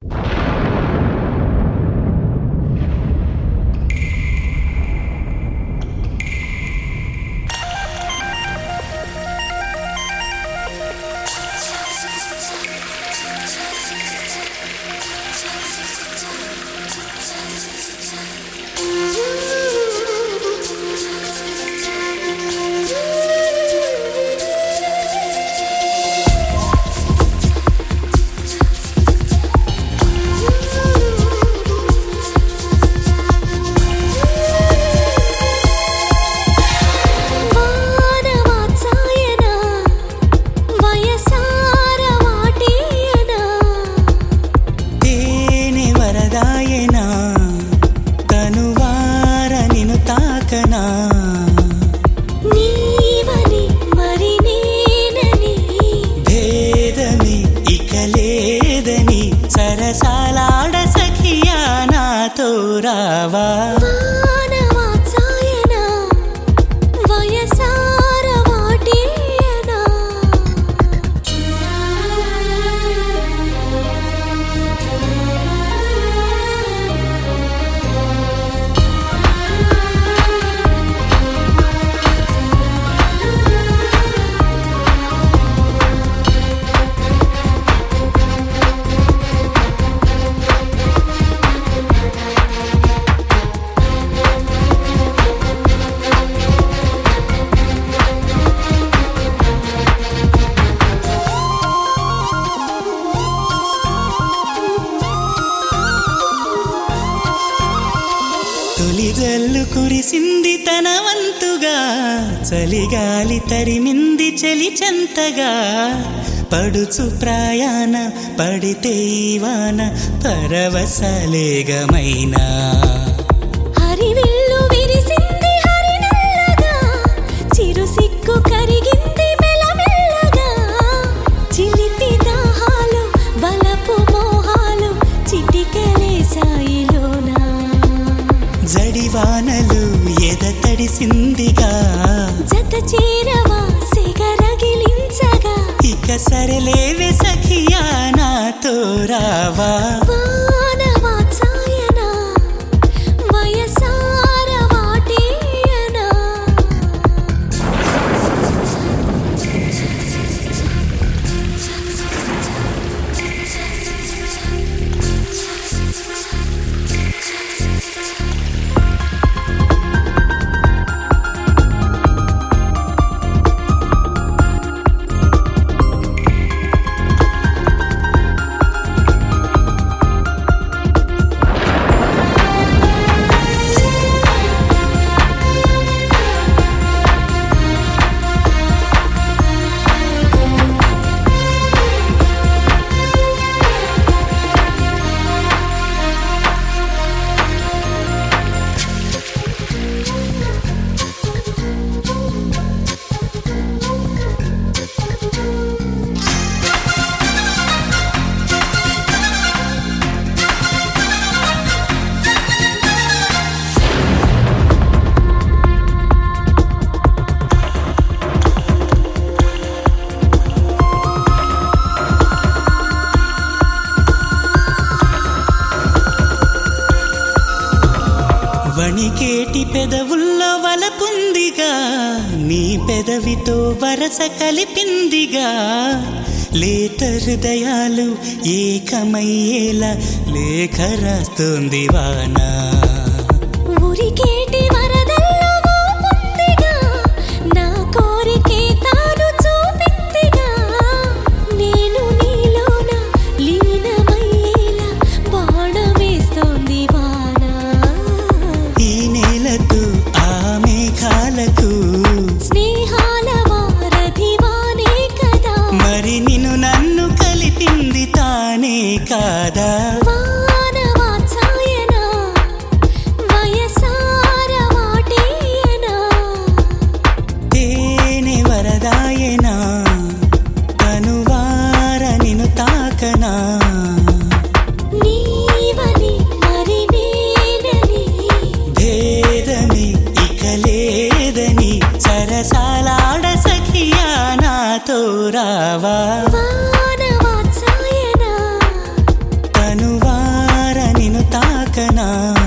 సరసాలాడ సఖియా నాతో రావా తొలి జల్లు కురిసింది తన వంతుగా చలిగాలి తరిమింది చలి చెంతగా పడుచు ప్రయాణ పడితే ఈవాన పరవశలేగమైనా హరివిల్లు విరిసింది హరినల్లగా చిరు సిగ్గు కరిగింది మెల్లమెల్లగా చిలిపి దాహాలు బలపు మోహాలు చిటికెలే సాయిలోనా జడివానలు ఎద తడిసిందిగా జత చేరవా సిగరగిలించగా ఇక సరలేవే సఖియా నాతో రావా వానవాత్సాయనా వయసార వాటేయనా వణికేటి పెదవుల్లో వలపుందిగా నీ పెదవితో వరస కలిపిందిగా లేత హృదయాలు ఏకమయ్యేలా లేఖ రాస్తోంది వాన ఊరికేటి వరదల్లో ఊపుందిగా నా కోరికే తాను చూపిందిగా నేను నీలోన లీనమయ్యేలా బాణమేస్తోంది వాన ఈ నేలకు ఆ మేఘాలకు స్నేహాల వారధివానే కదా మరి నిన్ను నన్ను కలిపింది తానే కాదా వానవాత్సాయనా వయసార వాటేయనా తేనె వరదాయనా తనువార నిన్ను తాకనా నీవని మరి నేనని భేదమే ఇక లేదని సరసాలాడ సఖియా నాతో రావా వానవాత్సాయనా తను తాకనా